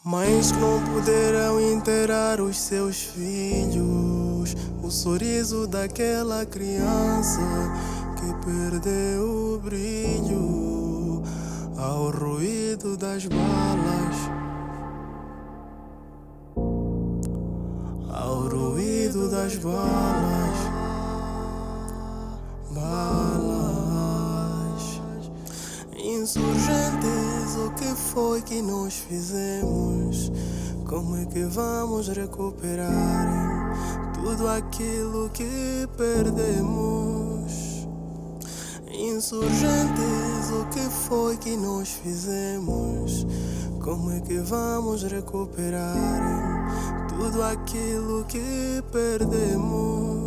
Mães que não puderam enterrar os seus filhos, o sorriso daquela criança que perdeu o brilho ao ruído das balas, ao ruído das balas, Insurgentes, o que foi que nós fizemos? Como é que vamos recuperar tudo aquilo que perdemos? Insurgentes, o que foi que nós fizemos? Como é que vamos recuperar tudo aquilo que perdemos?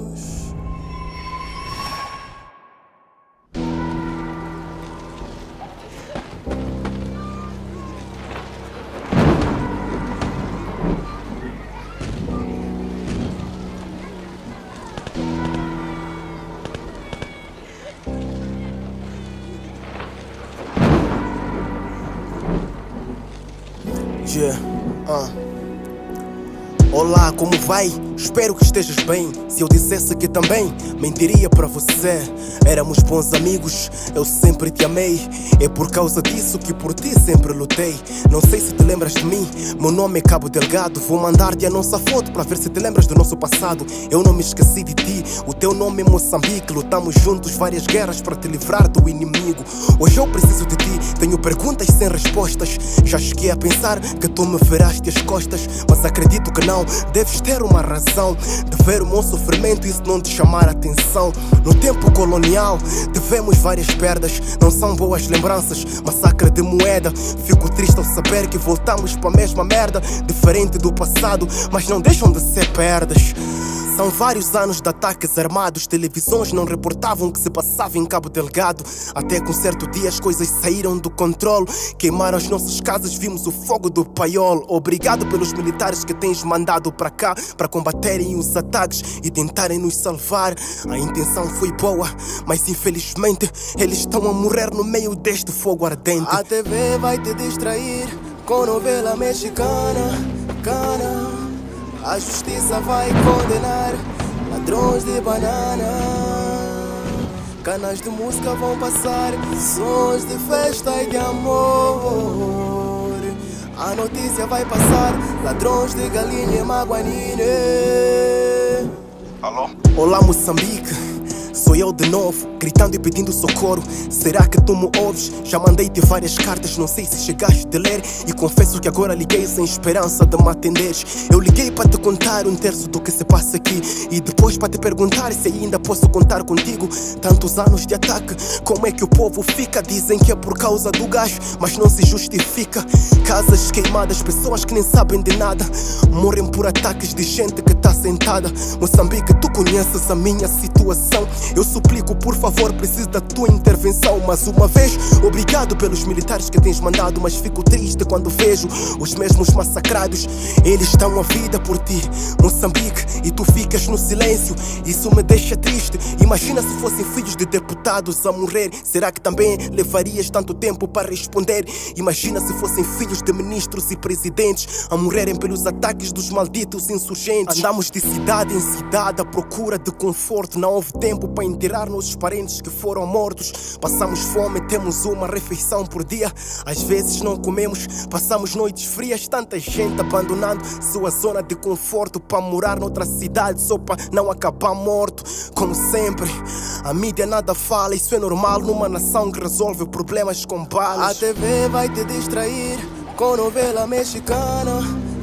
Olá, como vai? Espero que estejas bem. Se eu dissesse que também mentiria para você. Éramos bons amigos, eu sempre te amei. É por causa disso que por ti sempre lutei. Não sei se te lembras de mim, meu nome é Cabo Delgado. Vou mandar-te a nossa foto para ver se te lembras do nosso passado. Eu não me esqueci de ti, o teu nome é Moçambique. Lutamos juntos várias guerras para te livrar do inimigo. Hoje eu preciso de ti, tenho perguntas sem respostas. Já cheguei a pensar que tu me viraste as costas, mas acredito que não, deves ter uma razão de ver o meu sofrimento e isso não te chamar a atenção. No tempo colonial tivemos várias perdas, não são boas lembranças, massacre de moeda. Fico triste ao saber que voltamos para a mesma merda, diferente do passado, mas não deixam de ser perdas. São vários anos de ataques armados, televisões não reportavam o que se passava em Cabo Delgado. Até que um certo dia as coisas saíram do controle, queimaram as nossas casas, vimos o fogo do paiol. Obrigado pelos militares que tens mandado para cá, para combaterem os ataques e tentarem nos salvar. A intenção foi boa, mas infelizmente eles estão a morrer no meio deste fogo ardente. A TV vai te distrair com novela mexicana, a justiça vai condenar ladrões de banana. Canas de música vão passar, sons de festa e de amor. A notícia vai passar, ladrões de galinha e maguanine. Alô? Olá, Moçambique. Sou eu de novo, gritando e pedindo socorro. Será que tu me ouves? Já mandei-te várias cartas, não sei se chegaste a ler. E confesso que agora liguei sem esperança de me atenderes. Eu liguei para te contar um terço do que se passa aqui, e depois para te perguntar se ainda posso contar contigo. Tantos anos de ataque, como é que o povo fica? Dizem que é por causa do gás, mas não se justifica. Casas queimadas, pessoas que nem sabem de nada morrem por ataques de gente que está sentada. Moçambique, tu conheces a minha situação. Eu suplico, por favor, preciso da tua intervenção. Mais uma vez, obrigado pelos militares que tens mandado, mas fico triste quando vejo os mesmos massacrados. Eles dão a vida por ti, Moçambique, e tu ficas no silêncio. Isso me deixa triste. Imagina se fossem filhos de deputados a morrer. Será que também levarias tanto tempo para responder? Imagina se fossem filhos de ministros e presidentes a morrerem pelos ataques dos malditos insurgentes. Andamos de cidade em cidade à procura de conforto. Não houve tempo para enterrar nossos parentes que foram mortos. Passamos fome, temos uma refeição por dia. Às vezes não comemos, passamos noites frias. Tanta gente abandonando sua zona de conforto para morar noutra cidade só para não acabar morto. Como sempre, a mídia nada fala. Isso é normal numa nação que resolve problemas com balas. A TV vai te distrair com novela mexicana,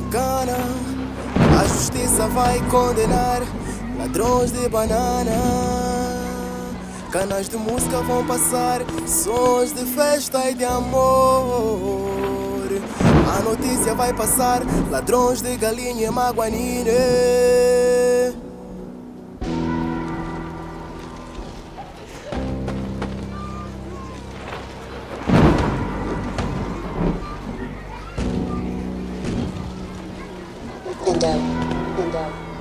a justiça vai condenar ladrões de banana. Canas de música vão passar, sons de festa e de amor. A notícia vai passar, ladrões de galinha e maguanine. Window.